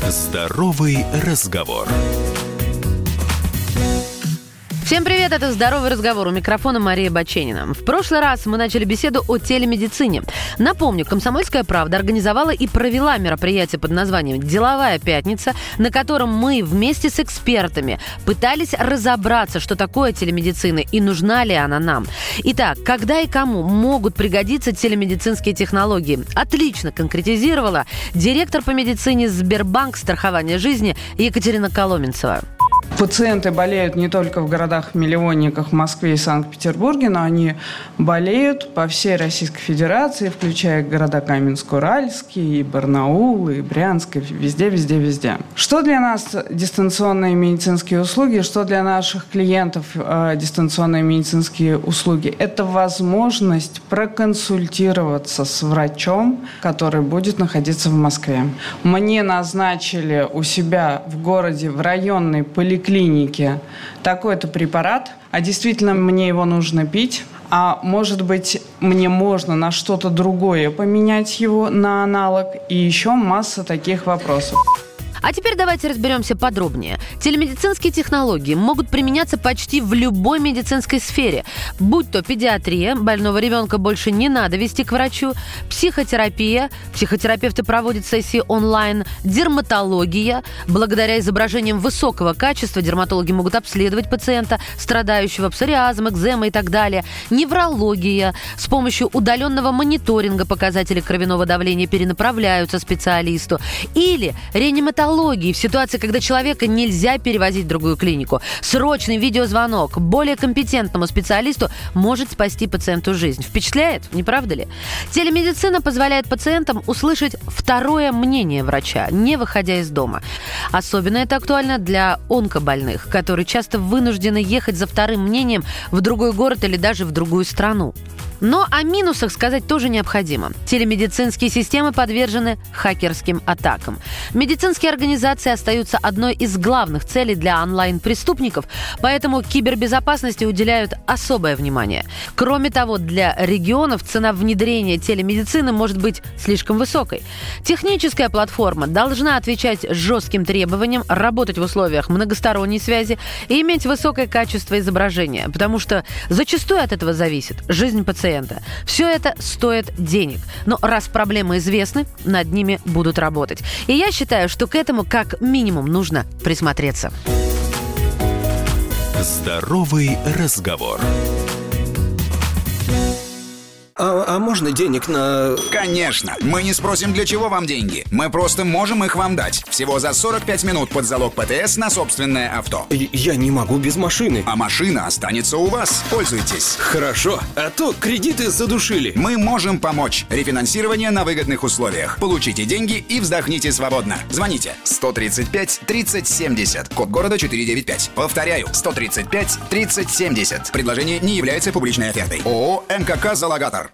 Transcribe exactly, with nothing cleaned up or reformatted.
Здоровый разговор. Всем привет, это «Здоровый разговор», у микрофона Мария Баченина. В прошлый раз мы начали беседу о телемедицине. Напомню, «Комсомольская правда» организовала и провела мероприятие под названием «Деловая пятница», на котором мы вместе с экспертами пытались разобраться, что такое телемедицина и нужна ли она нам. Итак, когда и кому могут пригодиться телемедицинские технологии? Отлично конкретизировала директор по медицине Сбербанк страхования жизни Екатерина Коломенцева. Пациенты болеют не только в городах-миллионниках Москве и Санкт-Петербурге, но они болеют по всей Российской Федерации, включая города Каменск-Уральский, и Барнаул, и Брянск, и везде, везде, везде. Что для нас дистанционные медицинские услуги, что для наших клиентов э, дистанционные медицинские услуги? Это возможность проконсультироваться с врачом, который будет находиться в Москве. Мне назначили у себя в городе, в районной поликлинике, клинике такой-то препарат, а действительно мне его нужно пить, а может быть мне можно на что-то другое поменять его на аналог, и еще масса таких вопросов. А теперь давайте разберемся подробнее. Телемедицинские технологии могут применяться почти в любой медицинской сфере. Будь то педиатрия, больного ребенка больше не надо везти к врачу, психотерапия, психотерапевты проводят сессии онлайн, дерматология. Благодаря изображениям высокого качества дерматологи могут обследовать пациента, страдающего псориазом, экземой и так далее. Неврология. С помощью удаленного мониторинга показатели кровяного давления перенаправляются специалисту. Или реаниматология. В ситуации, когда человека нельзя перевозить в другую клинику, срочный видеозвонок более компетентному специалисту может спасти пациенту жизнь. Впечатляет, не правда ли? Телемедицина позволяет пациентам услышать второе мнение врача, не выходя из дома. Особенно это актуально для онкобольных, которые часто вынуждены ехать за вторым мнением в другой город или даже в другую страну. Но о минусах сказать тоже необходимо. Телемедицинские системы подвержены хакерским атакам. Медицинские организации остаются одной из главных целей для онлайн-преступников, поэтому кибербезопасности уделяют особое внимание. Кроме того, для регионов цена внедрения телемедицины может быть слишком высокой. Техническая платформа должна отвечать жестким требованиям, работать в условиях многосторонней связи и иметь высокое качество изображения, потому что зачастую от этого зависит жизнь пациента. Все это стоит денег. Но раз проблемы известны, над ними будут работать. И я считаю, что к этому как минимум нужно присмотреться. Здоровый разговор. А, а можно денег на... Конечно! Мы не спросим, для чего вам деньги. Мы просто можем их вам дать. Всего за сорок пять минут под залог ПТС на собственное авто. Я не могу без машины. А машина останется у вас. Пользуйтесь. Хорошо, а то кредиты задушили. Мы можем помочь. Рефинансирование на выгодных условиях. Получите деньги и вздохните свободно. Звоните сто тридцать пять тридцать семьдесят. Код города четыреста девяносто пять. Повторяю, сто тридцать пять тридцать семьдесят. Предложение не является публичной офертой. ООО «МКК Залогатор».